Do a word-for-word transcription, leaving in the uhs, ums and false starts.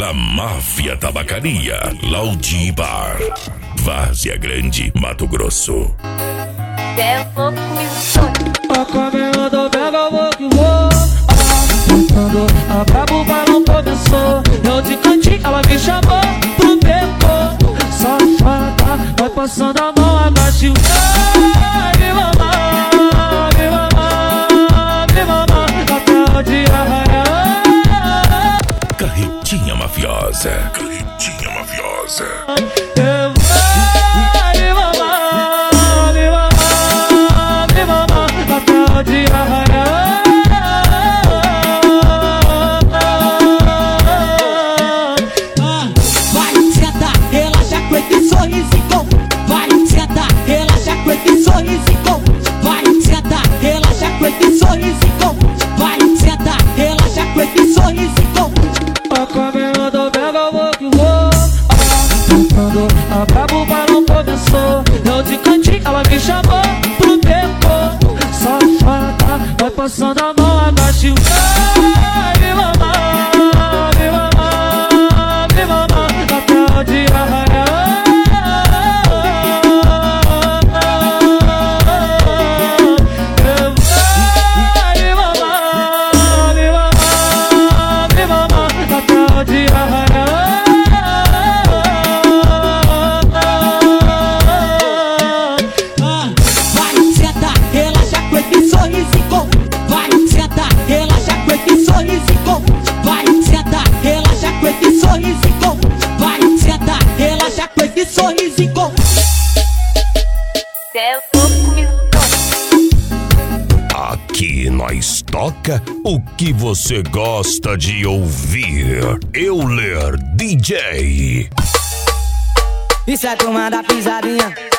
La Máfia Tabacaria, Laudi Bar, Várzea Grande, Mato Grosso. É louco comigo, sonho. A câmera do pega, eu vou que vou. Quando a brabo balão começou, eu de cantinho, ela me chamou pro beco. Safada, vai passando a mão, agache o ai, me mamar, me mamar, me mamar, até o dia raiar. Carretinha mafiosa, carretinha mafiosa. Eu vou me mamar, me mamar, me mamar, até o dia raiar. Vai sentar, relaxa com esse sorrisinho. Vai sentar, relaxa com esse sorrisinho. Vai sentar, relaxa com esse sorrisinho. A câmera do pega, eu vou que vou. Quando a brabo balão começou, eu de cantinho, ela me chamou pro beco. Safada, vai passando a mão, agache o ai, me mamar, me mamar, me mamar, até o dia raiar. Sorrisinho. É louco comigo, sonho. Aqui nós toca o que você gosta de ouvir. Euler D J. Isso é turma da pisadinha.